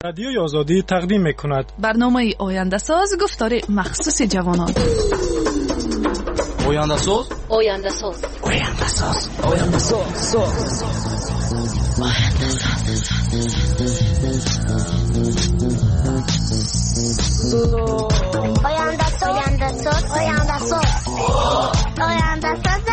رادیوی آزادی تقدیم می‌کند برنامه آینده ساز گفتار مخصوص جوانان. آینده ساز آینده ساز آینده ساز آینده ساز آینده ساز آینده ساز آینده ساز آینده ساز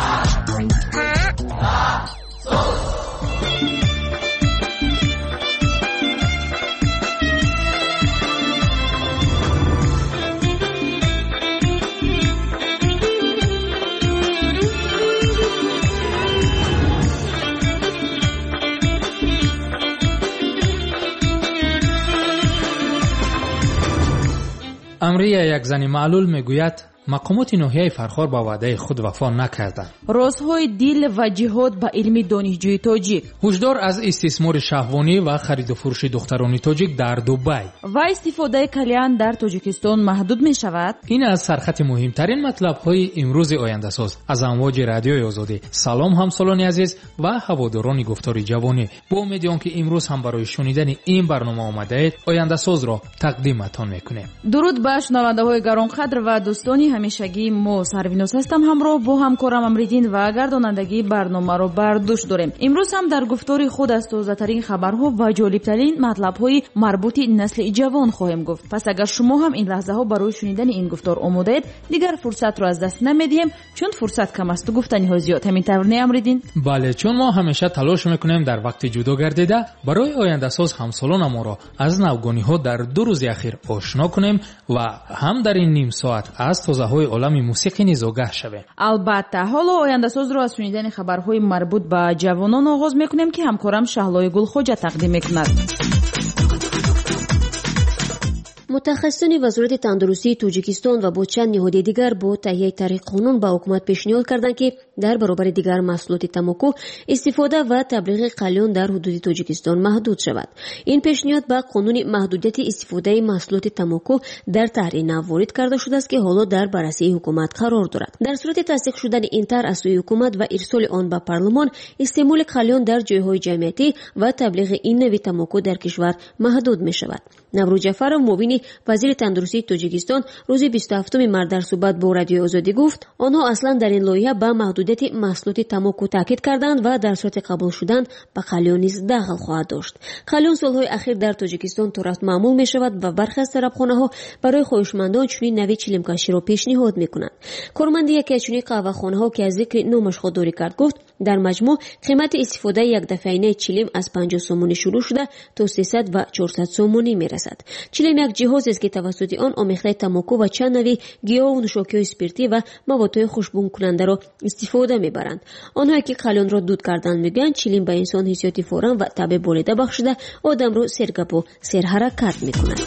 امریه یک زن معلول میگوید مقامات ناحیه فرخار با وعده خود وفا نکردند. رازهای دیل و جهاد با علم دانشجوی تاجیک. هشدار از استثمار شهوانی و خرید و فروش دختران تاجیک در دبی. و استفاده کلیان در تاجیکستان محدود می شود. این از سرخط مهمترین مطلب های امروز آینده ساز از امواج رادیوی آزادی. سلام همسالان عزیز و هواداران گفتار جوانی. با امید آنکه امروز هم برای شنیدن این برنامه آمده اید آینده ساز را تقدیمتان میکنیم. درود به شنونده های گرانقدر و دوستانی همیشگی. ما سروینوس هستم، همراه با همکارم امریدین و گردانندگی برنامه رو بر دوش داریم. امروز هم در گفتار خود از تازه ترین خبرها و جالب ترین مطلب های مربوط نسل جوان خواهیم گفت. پس اگر شما هم این لحظه ها برای شنیدن این گفتار آماده اید دیگر فرصت رو از دست نمیدیم، چون فرصت کم است و گفتنی ها زیاد. همین طور نه امریدین؟ بله، چون ما همیشه تلاش میکنیم در وقت جدا گردیده برای آینده ساز همسالان ما را از نوگانی ها در 2 روز اخیر آشنا کنیم و هم در این نیم ساعت از تازه های عالم موسیقی نیز آگاه شویم. البته حالا آینده ساز رو از شنیدن خبرهای مربوط به جوانان آغاز میکنیم که همکارم شهلای گلخوجه تقدیم میکند. متخصصان وزارت تندرستی تاجیکستان و با چند نهاد دیگر با تهیه طرح قانون به حکومت پیشنهاد کردند که در برابر دیگر محصولات تمباکو استفاده و تبلیغ قلیان در حدود تاجیکستان محدود شود. این پیشنهاد به قانون محدودیت استفاده محصولات تمباکو در طرح نو وارد کرده شده است که حالا در بررسی حکومت قرار دارد. در صورت تصدیق شدن این طرح از سوی حکومت و ارسال آن به پارلمان، استعمال قلیان در جایهای جمعیتی و تبلیغ این نوع تمباکو در کشور محدود می شود. نوروز جعفرov معاون وزیر تندرستی تاجیکستان روز 27 مارس در صحبت با رادیو آزادی گفت آنها اصلا در این لایحه به محدودیت محصولات تمباکو تاکید کردند و در صورت قبول شدن به قلیان نیز دخل خواهد داشت. قلیان سالهای اخیر در تاجیکستان طرف معمول می شود و برخی از طرفخانه‌ها برای خواهشمندان چنین نوع چیلمکشی را پیشنهاد می‌کنند. کارمند یکی از چنین قهوه‌خانه‌ها که از ذکر نامش خودداری کرد گفت در مجموع قیمت استفاده یک دفعینه چیلم از 50 سومونی شروع شده تا 300 و 400 سومونی میرسد. چیلم یک جهاز است که توسط آن آمیخته تمباکو و چند نوع گیاه و نوشاک‌های اسپریتی و موادهای خوشبو کننده را استفاده میبرند. آنها که قلیان را دود کردن میگن چیلم به انسان حسیات فوراً و طب بالیده بخشیده آدم را سرگپ و سرحرکت میکند.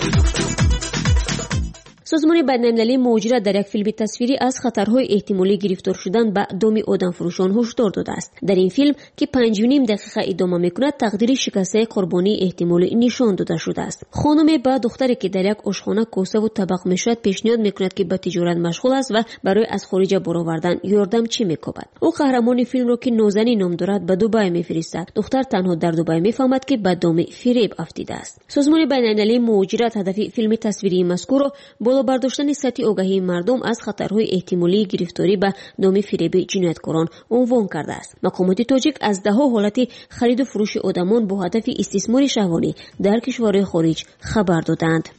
سازمان بین‌المللی مهاجرت در یک فیلم تصویری از خطرهای احتمالی گرفتار شدن به دام آدمفروشان هشدار داده است. در این فیلم که 5.5 دقیقه ادامه می‌کند تقدیر شکسته قربانی احتمالی نشان داده شده است. خانم به دختری که در یک آشخانه کاسه و طبق می‌شود پیشنهاد می‌کند که به تجارت مشغول است و برای از خارج برآوردن یاردم چی می‌کند. او قهرمان فیلم را که نازنین نام دارد به دبی می‌فرستد. دختر تنها در دبی می‌فهمد که به دام فریب افتیده است. سازمان بین‌المللی مهاجرت هدف فیلم تصویری مذکور را برداشتن سطح آگاهی مردم از خطرهای احتمالی گرفتاری به دام فریب جنایتکاران عنوان کرده است. مقامات تاجیک از ده‌ها حالت خرید و فروش آدمان با هدف استثمار شهوانی در کشورهای خارج خبر دادند.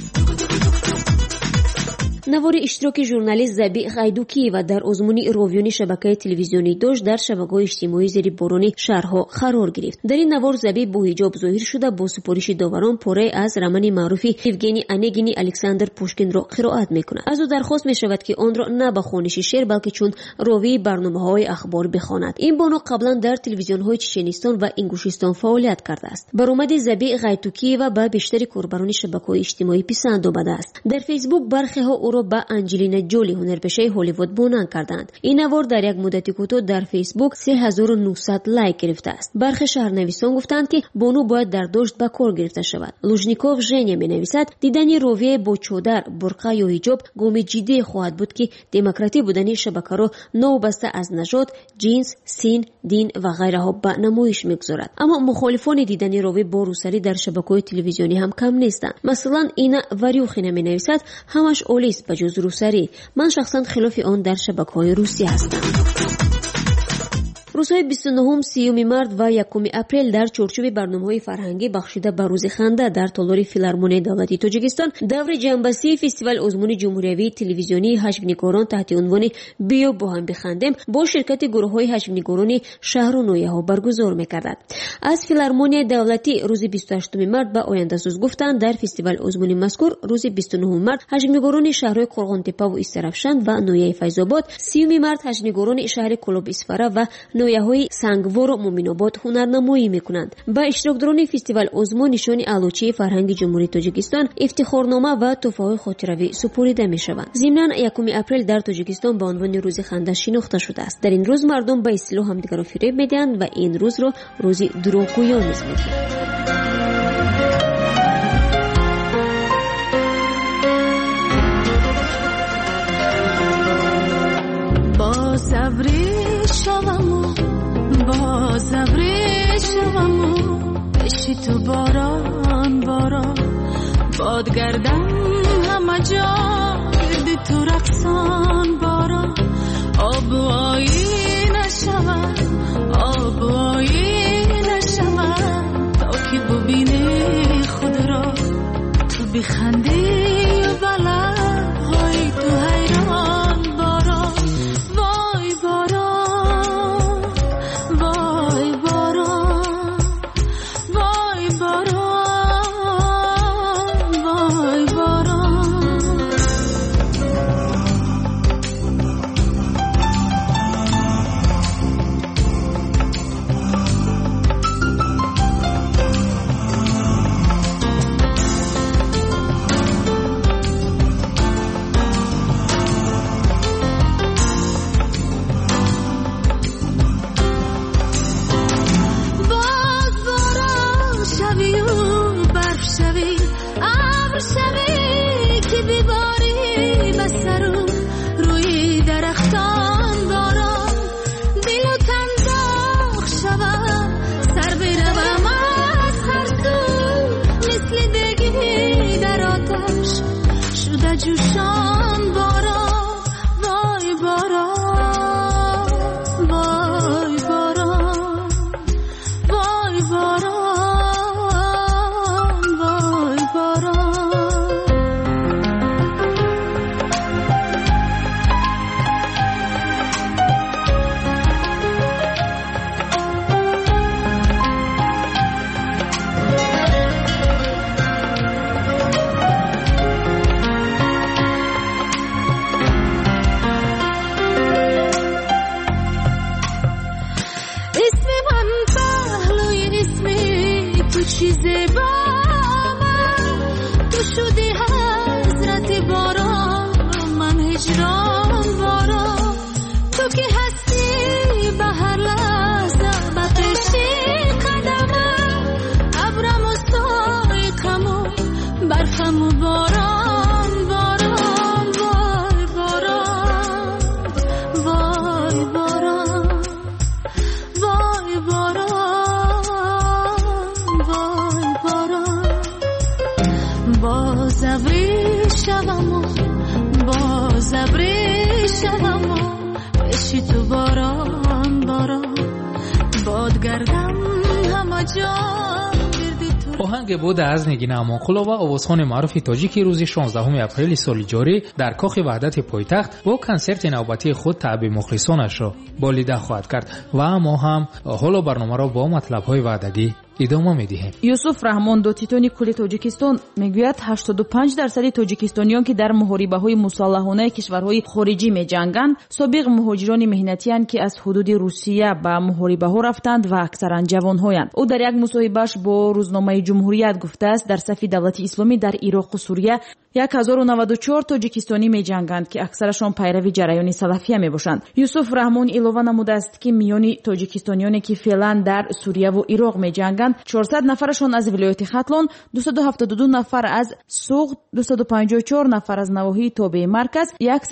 نوار اشتراک ژورنالیست زبی غیدوکی و در آزمون راویون شبکه تلویزیونی داشت در شبکه‌های اجتماعی زیر باران شهرها قرار گرفت. در این نوار زبی با حجاب ظاهر شده با سپارش داوران پاره از رمان معروف یوگنی انگینی الکساندر پوشکین را قرائت می‌کند. از او درخواست می‌شود که آن را نه به خوانش شعر بلکه چون راوی برنامه‌های اخبار بخواند. این بانو قبلا در تلویزیون‌های چچنستان و انگوشستان فعالیت کرده است. برآمد زبی غیدوکی و به بیشتر کاربران شبکه‌های اجتماعی پسند آمده است. در فیسبوک برخی‌ها او را به انجلینا جولی هنرپیشه هالیوود بونان کردند. این نوار در یک مدت کوتاه در فیسبوک 3900 لایک گرفته است. برخی شهرنویسان گفتند که بونو باید در دشت به کار گرفته شود. لوژنیکوف ژنیا می‌نویسد دیدن رویه با چادر، برقه یا حجاب گام جدی خواهد بود که دموکراتی بودن شبکه را نوبسته از نژاد، جنس، سن، دین و غیره ها به نمایش می‌گذارد. اما مخالفان دیدن رویه با روسری در شبکه‌های تلویزیونی هم کم نیستند. مثلا اینا وریوخینا می‌نویسد همش اولیس بجز روسری. من شخصا خلاف آن در شبکه‌های روسی هستم. روزهای 29 30 مارد و 1 اپریل در چارچوب برنامه‌های فرهنگی بخشیده به روز خنده در تالار فیلارمونی دولتی تاجیکستان دور جنبشی فستیوال عمومی جمهوری تلویزیونی حجم‌نگاران تحت عنوان بیا با هم بخندیم با شرکت گروه‌های حجم‌نگاران شهر و نویه‌ها برگزار می‌کردند. از فیلارمونی دولتی روز 28 مارد به آینده سوز گفتند در فستیوال عمومی مذکور روز 29 مارد حجم‌نگاران شهرهای قرغان‌تپه و استرافشان و نویه فیض‌آباد، 30 مارد حجم‌نگاران شهر کلوب اسفره و نویه‌های سنگوار و مومن‌آباد هنرنمایی می‌کنند. با اشتراکداران فستیوال عمومی نشان علوچه فرهنگ جمهوری تاجیکستان، افتخارنامه و تحفه‌های خاطره‌ای سپرده می‌شوند. ضمناً 1 اپریل در تاجیکستان به عنوان روز خنده شناخته شده است. در این روز مردم به اصطلاح همدیگر را فریب می‌دهند و این روز را روز دروغگویان نیز می‌گویند. باز ابریشمو بشی تو باران باران باد گردم همه جا گردی تو رقصان باران آب و آیی نشود آب و آیی نشود تا که ببینی خود را تو بخندی و بلا های تو حیران باران وای باران جوشان باران وای باران وای باران وای باران وای باران چیزی با من تو شدی حضرت باران من هجران باران تو که هستی به هر لحظه به پیشی قدمم ابرم و سایقم و برفم و باران باران وای باران وای باران وای باران باز ابریشمو بشی تو باران باران باد گردم همه جا آهنگ بود از نگین امانقلو و آوازخوان معروف تاجیکی روز 16 اپریل سال جاری در کاخ وحدت پایتخت با کنسرت نوبتی خود تعب مخلصانش را بالیده خواهد کرد و ما هم حالا برنامه را با مطلب‌های وعدگی ادامه می‌دهیم. یوسف رحمان دوتیتونی کل تاجیکستان میگوید 85% تاجیکستانیان که در محاربه‌های مسلحانه کشورهای خارجی می‌جنگند سابق مهاجران مهنتی‌اند که از حدود روسیه به محاربه‌ها رفتند و اکثرا جوان‌هایند. او در یک مصاحبه‌اش با روزنامه جمهوریت گفته است در صف دولت اسلامی در عراق و سوریه 1094 تاجیکستانی می‌جنگند که اکثرشان پیرو جریان سلفیه میباشند. یوسف رحمان علاوه نموده است که میان تاجیکستانیانی که فعلا در سوریه و عراق می‌جنگند 400 نفرشان از ولایت ختلان، 272 نفر از سوغد، 254 نفر از نواحی تابع مرکز،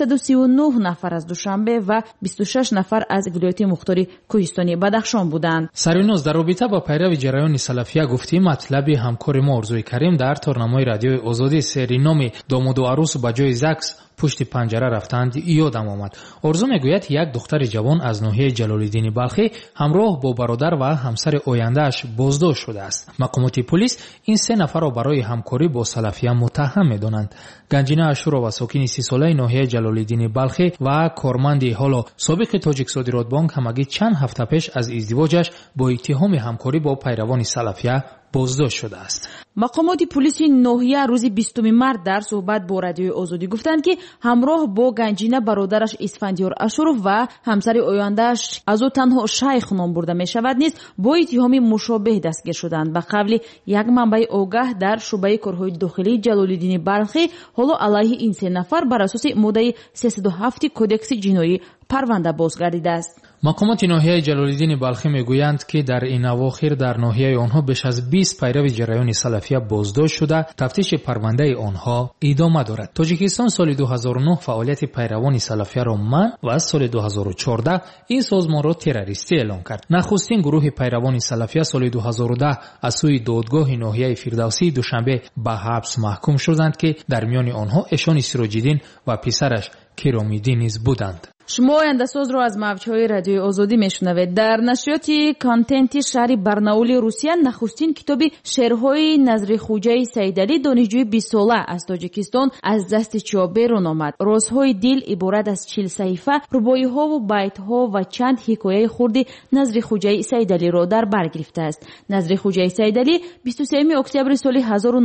139 نفر از دوشنبه و 26 نفر از ولایت مختار کوهستانی بدخشان بودند. سرینوز در رابطه با پیرو جریان سلفیه گفتیم مطلب همکار ما ارزوی کریم در تورنمای رادیوی آزادی سرینام داماد و عروس با جای زکس پشت پنجره رفتند یادم آمد. ارزو میگوید یک دختر جوان از ناحیه جلالالدین بلخی همراه با برادر و همسر آینده‌اش بازداشت شده است. مقامات پلیس این 3 نفر را برای همکاری با سلفیه متهم می‌دانند. گنجینه اشورا و ساکن 30 ساله ناحیه جلالالدین بلخی و کارمند حالا سابق تاجیک صادرات بانک همگی چند هفته پیش از ازدواجش با اتهام همکاری با پیروان سلفیه بازداشت شده است. مقامات پلیس ناحیه روز 20 مارس در صحبت با رادیوی آزادی گفتند که همراه با گنجینه برادرش اسفندیار اشورov و همسر آینده‌اش از او تنها شیخ نام برده می شود نیز با اتهام مشابه دستگیر شدند. به قول یک منبع آگاه در شعبه کارهای داخلی جلالالدین بلخی حالا علیه این 3 نفر بر اساس ماده 307 کدکس جنایی پرونده بازگردیده است. مقامات ناحیه جلالالدین بلخی میگویند که در این اواخر در ناحیه آنها بیش از 20 پیرو جریان سلفیه بازداشت شده. تفتیش پرونده آنها ادامه دارد. تاجیکستان سال 2009 فعالیت پیروان سلفیه را منع و از سال 2014 این سازمان را تروریستی اعلام کرد. نخستین گروه پیروان سلفیه سال 2010 از سوی دادگاه ناحیه فردوسی دوشنبه به حبس محکوم شدند که در میان آنها اشان سراج‌الدین و پسرش کرامیدی نیز بودند. شما آینده ساز رو از موج‌های رادیوی آزادی میشنوید. در نشریات کانتنت شهر برناول روسیه نخستین کتاب شعرهای نظری خوجه سیدعلی دانشجوی 20 ساله از تاجیکستان از دست چاپ بیرون آمد. رازهای دل عبارت از 40 صفحه رباعی‌ها و بیت‌ها و چند حکایه خرد نظری خوجه سیدعلی را در بر گرفته است. نظری خوجه سیدعلی 23 اکتبر سال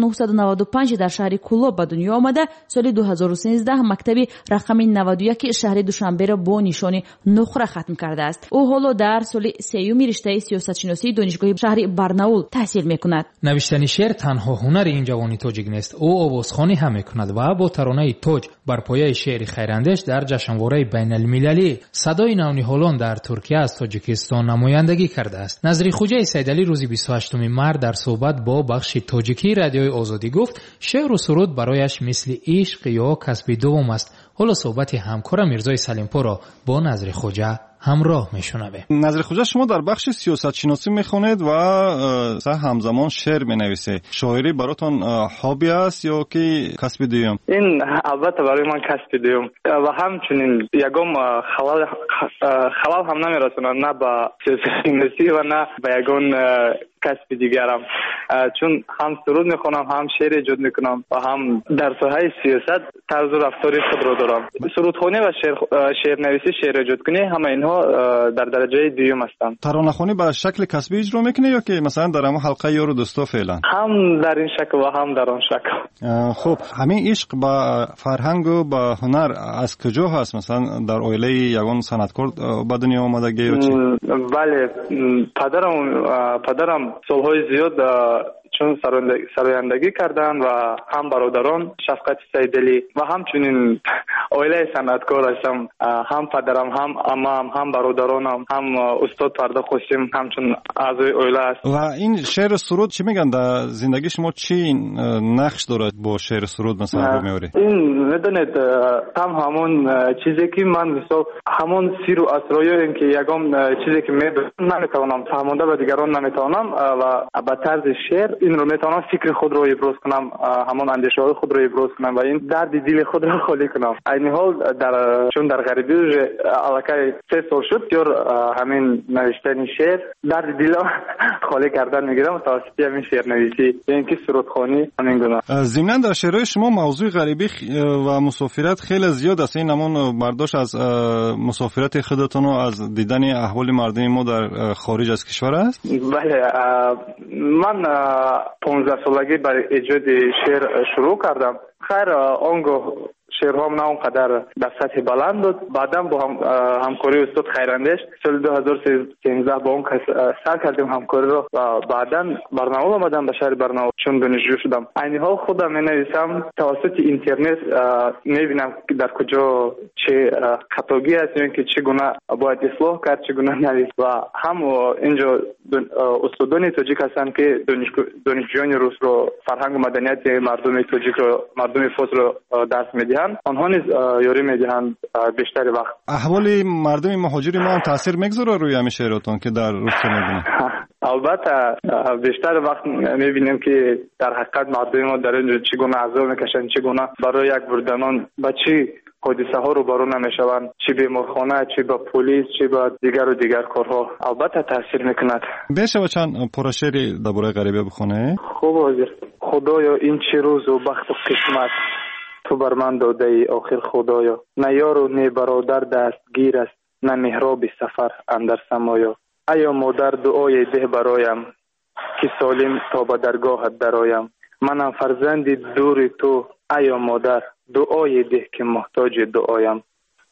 1995 در شهر کولاب به دنیا آمده. سال 2013 مکتب رقم 91 شهر دوشنبه را با نشان نخره ختم کرده است. او حالا در سال 3 رشته سیاستشناسی دانشگاه شهر برناول تحصیل میکند. نوشتن شعر تنها هنر این جوانی تاجیک نیست. او آوازخوانی هم میکند و با ترانه تاج بر پایه شعر خیراندیش در جشنواره بین المللی صدای نونیهالان در ترکیه از تاجیکستان نمایندگی کرده است. نظری خوجه سیدعلی روز 28 مارس در صحبت با بخش تاجیکی رادیوی آزادی گفت شعر و سرود برایش مثل عشق یا کسب دوم است. حالا صحبت همکارم میرزای سلیم‌پور را با نظری خوجه همراه میشنویم. نظری خوجه شما در بخش سیاست شناسی میخونید و همزمان شعر مینویسید. شاعری براتون هابی است یا که کسب دوم؟ این البته برای من کسب دوم و همچنین یگام خلال هم نمیرسونم نه با سیاست شناسی و نه با یگان کسب دیگرم، چون هم سرود میخونم هم شعر ایجاد میکنم و هم در ساحه سیاست طرز رفتاری خود رو دارم. سرودخوانی و شعر نویسی، شعر ایجاد کنی همه اینها در درجه دوم هستن. ترانه‌خوانی به شکل کسبی اجرا میکنی یا که مثلا در همون حلقه یار و دوستا فعلا؟ هم در این شکل و هم در آن شکل. خب همین عشق با فرهنگ و با هنر از کجا هست؟ مثلا در عائله یگان صنعتکار به دنیا آمدگی یا چی؟ بله، پدرم سالهای زیاد چون سرایندگی کردن و هم برادران شفقت سیدعلی و همچنین عائله صنعتکار هستم. هم پدرم، هم عمم، هم برادرانم، هم استاد فردا خوشیم همچون اعضای عائله است. و این شعر سرود چی میگن در زندگی شما؟ چی نقش داره با شعر سرود مثلا رو میوری؟ این میدونید همون چیزی که من مثلا همون سیر و اسرار این که یگام چیزی که نمیتونم فهمونده به دیگران نمیتونم و به طرز شعر این رو میتونم فکر خود رو ابراز کنم، همون اندیشه های خود رو ابراز کنم و این درد دل خود رو خالی کنم. این حال چون در غریبی علاقه 3 سال شد یور همین نوشتن شعر در دلم خالی کردن میگیرم توسط همین شعر نویسی اینکه سرودخوانی همین گونه. ضمن در شعرهای شما موضوع غریبی و مسافرت خیلی زیاد است. این همون برداشت از مسافرت خودتون و از دیدن احوال مردم ما در خارج از کشور است؟ بله، من 15 سالگی برای ایجاد شعر شروع کردم. خیر آنگاه شعرهام نه اونقدر در سطح بلند بود. بعدا با همکاری استاد خیراندیش سال 2013 با اون سر کردیم همکاری رو و بعدا برنامه آمدم به شهر برنامه چون دانشجو شدم. این حال خودم می نویسم توسط اینترنت می بینم در کجا چه خطاگی است یا اینکه چگونه باید اصلاح کرد چگونه نویس و هم اینجا استادان تاجیک هستند که دانشجویان روس رو فرهنگ و مدنیت مردم تاجیک رو مردم فارس رو درس میدهند. آنها نیز یاری میدهند بیشتر وقت. احوال مردم مهاجر ما هم تاثیر میگذاره روی همین شعراتون که در روسیه میبینیم؟ البته بیشتر وقت میبینیم که در حقیقت مردم ما در اینجا چگونه عذاب میکشند، چگونه برای یک بردنان با چی حادثه ها رو برو نمیشوند، چی بیمارخانه، چی با پلیس، چی با دیگر و دیگر کارها. البته تاثیر میکند. بشه چند پرشعری درباره غریبه بخونه؟ خوب حاضر. خدایا این چه روز و بخت و قسمت تو بر من داده ای آخر خدایا. نه یار و نه برادر دستگیر است، نه محراب سفر اندر سمایا. ایا مادر دعای ده برایم که سالم تا به درگاهت درایم. منم فرزند دور تو ایا مادر دعای ده که محتاج دعایم.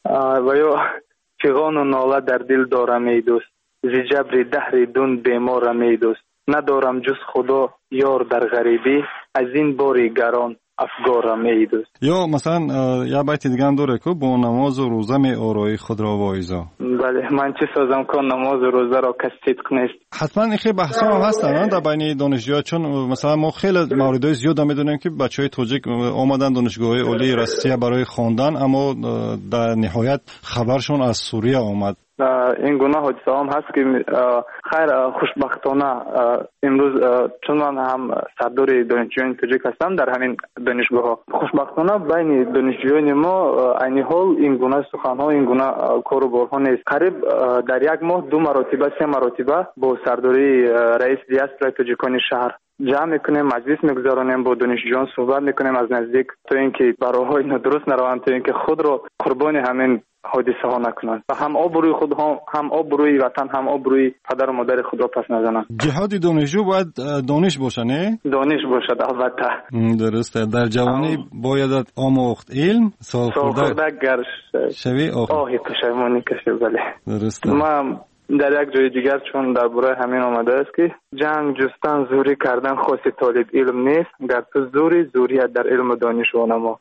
و یا فغان و ناله در دل دارم ای دوست، ز جبر دهر دون بیمارم ای دوست. ندارم جز خدا یار در غریبی، از این باری گران افگارم ای دوست. یا مثلا یا بیت دیگه هم داره که با نماز و روزه می آرایی خود را وایزا. بله، من چه سازم که نماز و روزه را کس صدق نیست. حتما این خیلی بحث ها هستن در بین دانشجوها، چون مثلا ما خیلی موردهای زیاد میدونیم که بچهای تاجیک آمدن دانشگاه عالی روسیه برای خواندن اما در نهایت خبرشون از سوریه آمد. این گناه حادثه هم هست که خیر خوشبختانه امروز چون من هم سردار دانشجویان تاجیک هستم در همین دانشگاه ها، خوشبختانه بین دانشجویان ما این حال این گناه سخن ها این گناه کاروبارها نیست. قریب در یک ماه 2 مرتبه 3 مرتبه با سرداری رئیس دیاسپورای تاجیکان شهر جمع میکنیم، مجلس میگذارونیم، با دانشجویان صحبت میکنیم از نزدیک تا اینکه براها اینا درست نروند، تا اینکه خود رو قربان همین حادثه ها نکنند و هم آبروی خود هم آبروی وطن هم آبروی پدر و مادر خود را پس نزنند. جهاد دانشجو باید دانش باشه نه؟ دانش باشد البته. درسته. در جوانی باید آموخت علم، سالخورده گر شوی آهی پشیمانی کشی. بله درسته. ما در یک جای دیگر چون درباره همین آمده است که جنگ جستن زوری کردن خاص طالب علم نیست، گر تو زوریت در علم و دانش و نما.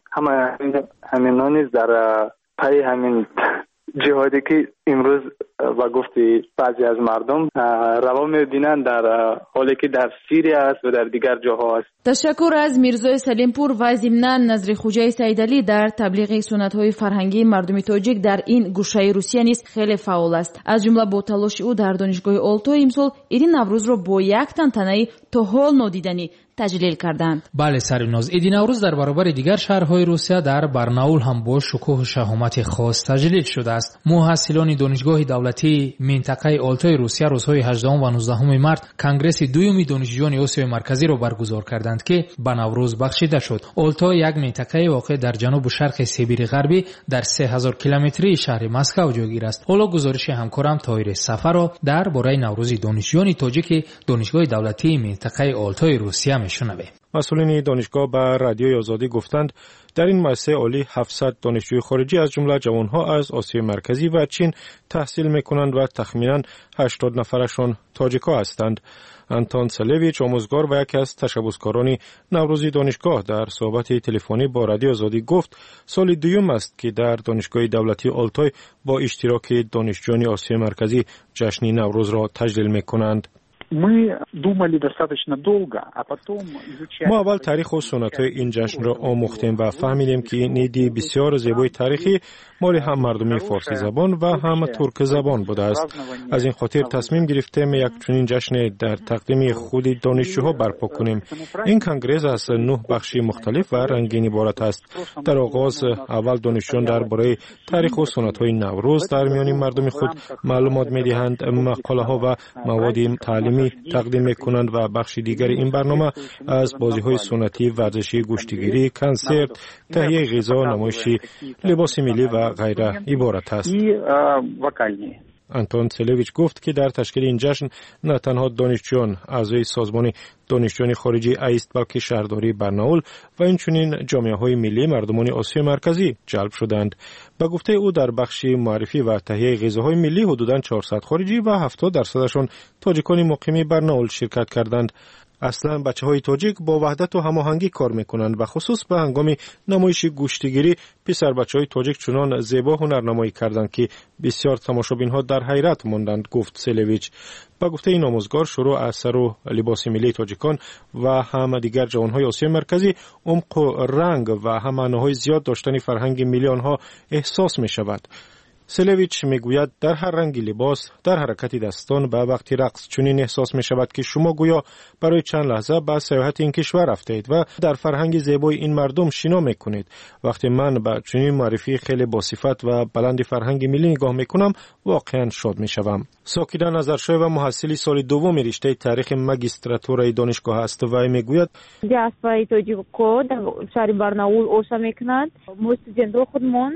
همین نیست در پای همین جهادی که امروز و گفتی بعضی از مردم روا می‌بینند در حالی که در سوریه است و در دیگر جاها است. تشکر از میرزای سلیمپور و ضمناً نظری خوجای سیدعلی در تبلیغ سنت‌های فرهنگی مردم تاجیک در این گوشه روسیه نیز خیلی فعال است. از جمله با تلاش او در دانشگاه اولتای امسال این نوروز را با یک تنتنه تا حال نادیدنی تجلیل کردند. بله سریناز، عید نوروز در برابر دیگر شهرهای روسیه در برناول هم با شکوه و شهامت خاص تجلیل شده است. محصلان دانشگاه دولتی منطقه آلتای روسیه روزهای 18 و 19 مارس کنگرس دوم دانشجویان آسیای مرکزی را برگزار کردند که به نوروز بخشیده شد. آلتا یک منطقه واقع در جنوب شرق سیبیر غربی در 3000 کیلومتری شهر مسکو جایگیر است. حالا گزارش همکارم طاهر صفر را درباره نوروز دانشجویان تاجیک دانشگاه دولتی منطقه آلتای روسیه میشنویم. مسئولین دانشگاه به رادیوی آزادی گفتند در این مؤسسه عالی 700 دانشجوی خارجی از جمله جوانها از آسیای مرکزی و چین تحصیل میکنند و تخمینا 80 نفرشان تاجیک‌ها هستند. آنتون سلیویچ آموزگار و یکی از تشبثکاران نوروزی دانشگاه در صحبت تلفنی با رادیو آزادی گفت سال دوم است که در دانشگاه دولتی آلتای با اشتراک دانشجویان آسیای مرکزی جشن نوروز را تجلیل میکنند. ما اول تاریخ و سنت‌های این جشن را آموختیم و فهمیدیم که این ایدی بسیار زیبای تاریخی مال هم مردمی فارسی زبان و هم ترک زبان بوده است. از این خاطر تصمیم گرفتیم یک چنین جشن در تقدیم خود دانشجوها برپا کنیم. این کنگره از 9 بخش مختلف و رنگین عبارت است. در آغاز اول دانشجویان درباره تاریخ و سنت‌های نوروز در میان مردم خود معلومات می‌دهند، مقاله‌ها و مواد تعلیمی تقدیم می‌کنند و بخش دیگر این برنامه از بازی‌های سنتی، ورزشی، گوشتگیری، کنسرت، تهیه غذا، نمایش لباس ملی و غیره عبارت است. آنتون سلویچ گفت که در تشکیل این جشن نه تنها دانشجویان اعضای سازمان دانشجویان خارجی است بلکه شهرداری برناول و اینچنین جامعه‌های ملی مردمان آسیا مرکزی جلب شدند. به گفته او در بخش معرفی و تهیه غذاهای ملی حدوداً 400 خارجی و 70% تاجیکان مقیم برناول شرکت کردند. اصلا بچه‌های تاجیک با وحدت و هماهنگی کار میکنند و خصوص به هنگام نمایش گوشتگیری پسر بچه‌های تاجیک چنان زیبا هنرنمایی کردند که بسیار تماشابین‌ها در حیرت ماندند، گفت سلویچ. با گفته این آموزگار شروع از سر و لباس ملی تاجیکان و هم دیگر جوان‌های آسیا مرکزی عمق و رنگ و هم معناهای زیاد داشتن فرهنگ ملی آنها احساس می‌شود. سلویچ میگوید در هر رنگ لباس، در حرکت دستان و وقتی رقص چنین احساس می شود که شما گویا برای چند لحظه به سیاحت این کشور رفتید و در فرهنگ زیبای این مردم شنا می کنید. وقتی من به چنین معرفی خیلی باصفت و بلند فرهنگ ملی نگاه می کنم واقعا شاد می شوم. ساکیدا نظرشوی و محصل سال دوم رشته تاریخ ماگیستراتورای دانشگاه است و میگوید دیاسپورای تاجیکو در شهر برناول اوشا میکنند. ما استودنت‌ها خودمان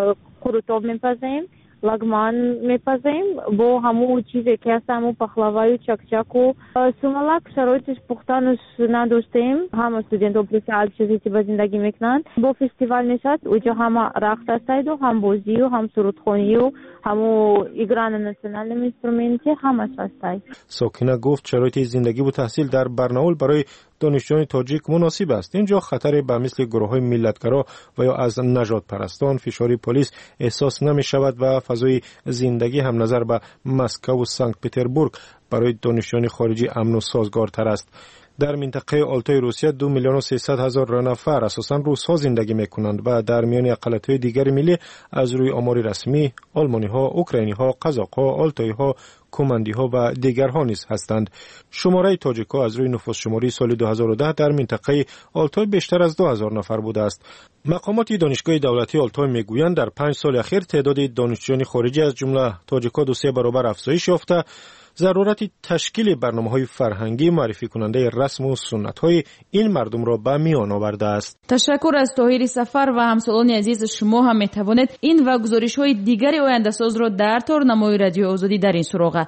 قروتاب میپزیم، لگمان میپزیم با همون چیزی که هست، همون پخلاوای و چکچک و سومالک شرایطش پختنش نداشتیم. همه استودنت‌ها پرسیال چیزی که به زندگی میکنند. با فستیوال نشد اونجا همه رقص هستید و هم بازی و هم سرودخوانی و همون ایگران ناسیونال اینسترومنتی همش هستید. ساکینه گفت شرایط زندگی و تحصیل در برناول برای دانشجویان تاجیک مناسب است. اینجا خطری به مثل گروه‌های ملتگرا و یا از نژاد پرستان، فشاری پلیس احساس نمی شود و فضای زندگی هم نظر به مسکو و سنت پتربورگ برای دانشجویان خارجی امن و سازگارتر است. در منطقه آلتای روسیه 2,300,000 نفر اساساً روس‌ها زندگی می‌کنند و در میان اقلیت‌های دیگر ملی از روی آمار رسمی آلمانی‌ها، اوکراینی‌ها، قزاق‌ها، آلتایی‌ها، کومندی‌ها و دیگرها نیز هستند. شماره تاجیک‌ها از روی نفوس شماری سال 2010 در منطقه آلتای بیشتر از 2,000 نفر بوده است. مقامات دانشگاه دولتی آلتای میگویند در 5 سال اخیر تعداد دانشجویان خارجی از جمله تاجیک‌ها 2-3 برابر افزایش یافته. ضرورت تشکیل برنامه‌های فرهنگی معرفی کننده رسم و سنت‌های این مردم را به میان آورده است. تشکر از طاهر سفر و همسالان عزیز شما هم میتوانید این و گزارش‌های دیگر آینده‌ساز را در تارنمای رادیو آزادی در این سراغ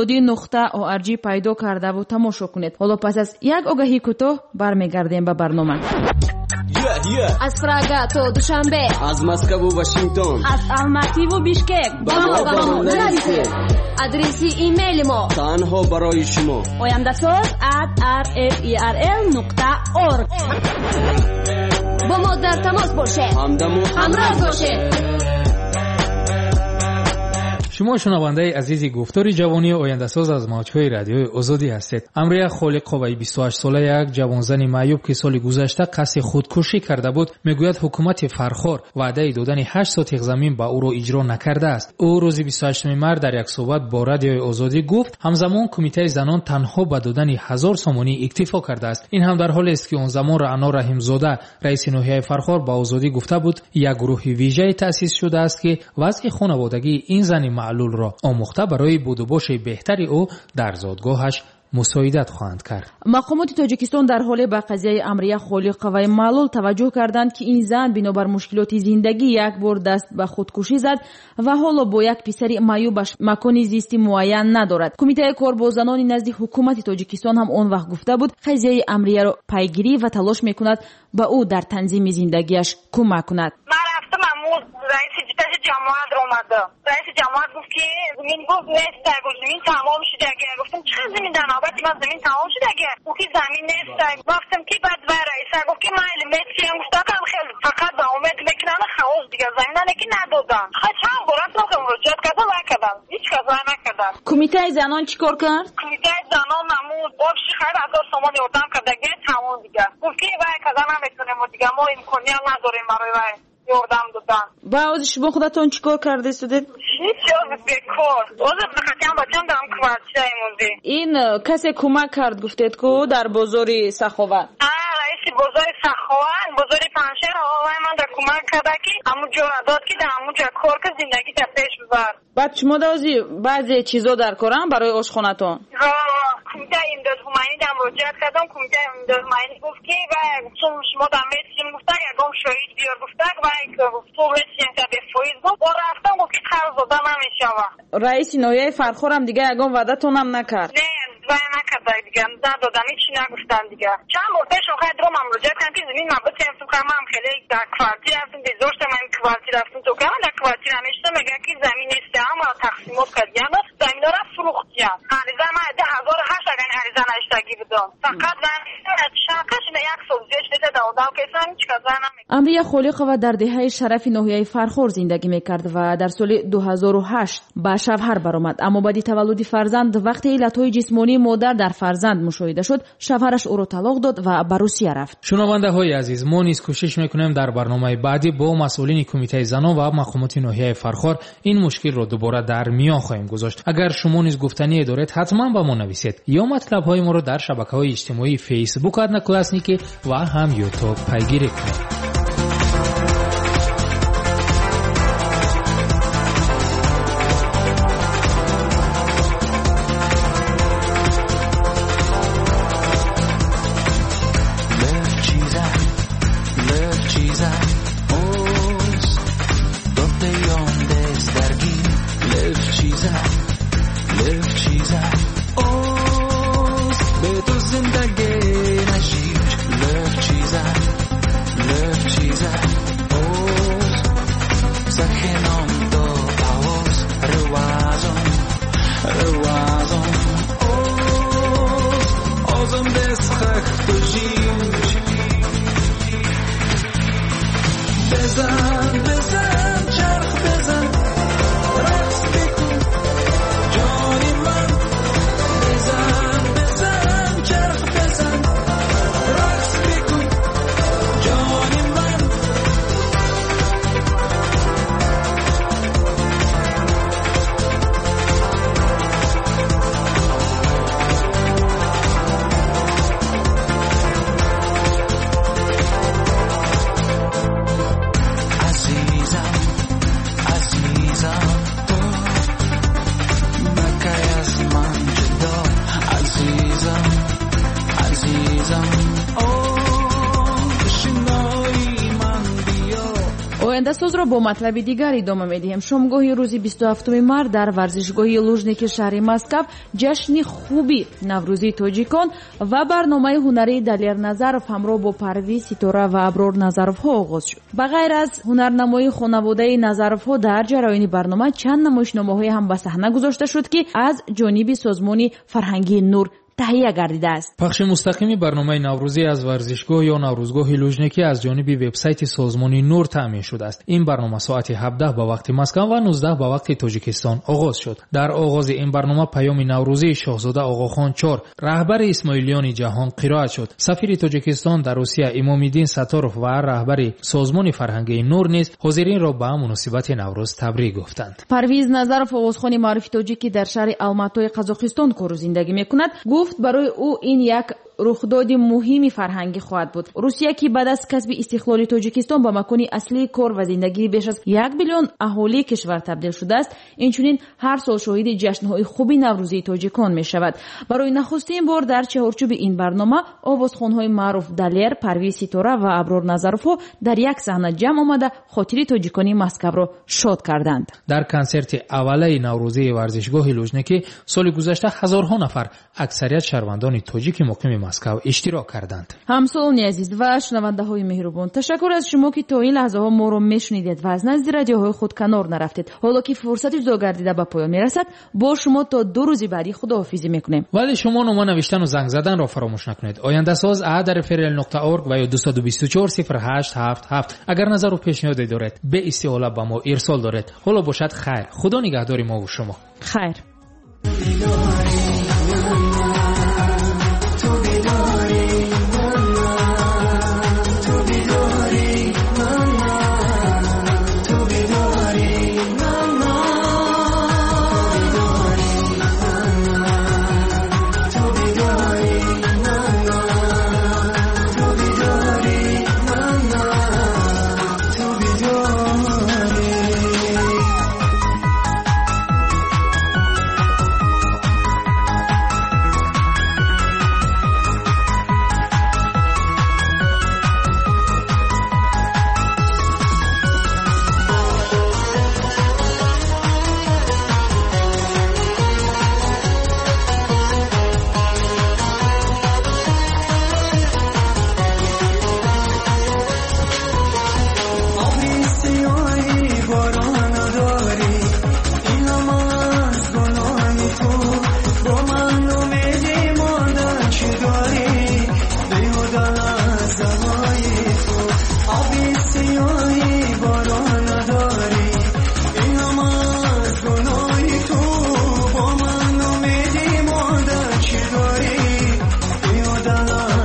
azadi.org پیدا کرده و تماشا کنید. حالا پس از یک آگهی کوتاه برمیگردیم به برنامه. از پراگا تا دوشنبه، از مسکو و واشنگتن، از الماتی و بیشکک با ما نرسید. آدرس ایمیل ما تنها برای شما oyandasaz@rferl.org. با ما در تماس باشه، همراه باشه. شما شنونده عزیزی گفتار جوانی آینده‌ساز از موج‌های رادیوی آزادی هستید. امروز خالق قوی 28 ساله یک جوانزن معیوب که سال گذشته قصد خودکشی کرده بود میگوید حکومت فرخار وعده دادن 8 سوتیق زمین به او را اجرا نکرده است. او روز 28 مارس در یک صحبت با رادیوی آزادی گفت همزمان کمیته زنان تنها به دادن 1000 سومانی اکتفا کرده است. این هم در حالی است که آن زمان رعنا رحیم‌زاده رئیس ناحیه فرخار با آزادی گفته بود یک گروه ویژه تأسیس شده است که وضع خانوادگی این زن معلول را آموخته برای بود و باش بهتری او در زادگاهش مساعدت خواهند کرد. مقامات تاجیکستان در حال به قضیه امریه خالق قوی معلول توجه کردند که این زن بنابر مشکلات زندگی یک بار دست به خودکشی زد و حالا با یک پسر معیوبش مکان زیستی معین ندارد. کمیته کار با زنان نزد حکومت تاجیکستان هم آن وقت گفته بود قضیه امریه را پیگیری و تلاش میکند به او در تنظیم زندگیش کمک کند. رئیس جماعت اومده. رئیس جماعت گفت که زمین گفت نیست، زمین تمام شده. اگه گفتم چه زمین در نوبت من زمین تمام شده اگه او که زمین نیست. گفتم که بعد و رئیس گفت که من متریم گفتم خیلی فقط با امید میکنم خواست دیگه زمین که ندادن. چند بار رفتم مراجعه کردم و که نکردن، هیچ کس رای نکردن. کمیته زنان چیکار کرد؟ کمیته زنان نمود آبشی خیر 1000 تومان یاردم کرد دیگه تمام دیگه. گفت که وای کذا نمیتونیم و دیگه ما امکانی هم نداریم برای وای یاردم دادن. بعد شما خودتون چیکار کرده سودید؟ هیچ چیز بیکار. اوز بخاطر بچه‌ام دارم کوارتیر ایموزی. این کسی کمک کرد گفتید که در بازار سخاوت. رئیس بازار سخاوت، بازار پنشهر آقای من در کمک کرده که همون جا داد که در همون جا کار که زندگی تا پیش ببر. بعد شما بعضی چیزا در کارم برای آشخونتون. کمیته امداد هماینی در مراجعت کردم. کمیته امداد هماینی گفت که شما در میتیم گفته یکم شهید بیار گفته و تو میتیم که به فویز گفت با رفتم گفت که قرض داده نمیشوه. رئیس ناحیه فرخور هم دیگه یکم وعده تونم نکرد. نه وای نکرده دیگه ندادن هیچی نگفتن دیگه. چند بار پیش اون خیلی من مراجعه کردم که زمین من بتیم تو که من خیلی در کوارتیر رفتم دیزاشت من کوارتیر رفتم تو که من در کوارتیر همیشه میگه که زمین نیست اما تقسیمات کردیم زمین ها را فروختیم. عریضه من 1008 اگر عریضه نشتگی بدم فقط من شاکش نه یک سوزیش بده دادم که اصلا هیچ کس نمیکنه. امریه خالقова در دهه شرف ناحیه فرخور زندگی میکرد و در سال 2008 به شوهر برآمد، اما بعد تولد فرزند وقتی علتهای جسمانی مادر در فرزند مشاهده شد شوهرش او را طلاق داد و به روسیه رفت. شنونده های عزیز، ما نیز کوشش میکنیم در برنامه بعدی با مسئولین کمیته زنان و مقامات ناحیه فرخور این مشکل را دوباره در میان خواهیم گذاشت. اگر شما نیز گفتنی دارید حتما با ما نویسید یا مطلب های ما را در شبکه‌های اجتماعی فیسبوک ادنا کلاسنیکی و هم یوتیوب پیگیری کنید. آینده‌ساز را با مطلب دیگر ادامه می‌دهیم. شامگاهی روز 27 مارس در ورزشگاه لوژنیک شهر مسکو جشن خوبی نوروزی تاجیکان و برنامه هنری دلیر نظرов همراه با پرویز ستاره و ابرار نظرов ها آغاز شد. بغیر از هنرنمایی خانواده نظرов ها در جریان برنامه چند نمایشنامه‌های هم به صحنه گذاشته شد که از جانب سازمان فرهنگی نور تهیه گردیده است. پخش مستقیم برنامه نوروزی از ورزشگاه یا نوروزگاه لوژنیکی از جانب وبسایت سازمان نور تامین شده است. این برنامه ساعت 17 به وقت مسکو و 19 به وقت تاجیکستان آغاز شد. در آغاز این برنامه پیام نوروزی شاهزاده آقاخان 4 رهبر اسماعیلیان جهان قرائت شد. سفیر تاجیکستان در روسیه امام‌الدین ستاروف و رهبر سازمان فرهنگی نور نیز حاضرین را به مناسبت نوروز تبریک گفتند. پرویز نظرов آوازخوان معروف تاجیکی در شهر الماتای قزاقستان کار زندگی می‌کند گفت برای او این یک رخداد مهمی فرهنگی خواهد بود. روسیه که بعد از کسب استقلال تاجیکستان به مکان اصلی کار و زندگی بیش از 1 میلیون اهالی کشور تبدیل شده است، اینچنین هر سال شاهد جشن‌های خوبی نوروزی تاجیکان می‌شود. برای نخستین بار در چهارچوب این برنامه آوازخوان‌های معروف دلیر، پرویز ستاره و ابرار نظرов در یک صحنه جمع آمده خاطر تاجیکانی مسکو را شاد کردند. در کنسرت اوله نوروزی ورزشگاه لوژنیکی سال گذشته هزارها نفر اکثریت شهروندان تاجیک مقیم مسکو اشتراک کردند. همسایگان عزیز و شنونده‌های مهربان، تشکر از شما که تا این لحظه ها ما رو میشنیدید و از نزد رادیوهای خود کنار نرفتید. حالا که فرصت جدا گردیده به پایان میرسد، با شما تا 2 روز بعدی خداحافظی میکنیم. ولی شما نامه نوشتن و زنگ زدن را فراموش نکنید. آینده ساز @ferel.org و یا 2240877. اگر نظر و پیشنهادی دارید به استحاله به ما ارسال دارید. حالا باشد خیر. خدا نگهدار ما و شما. خیر.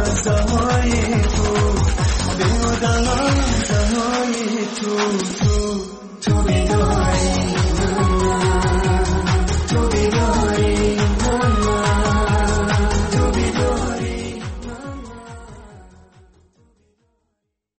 تو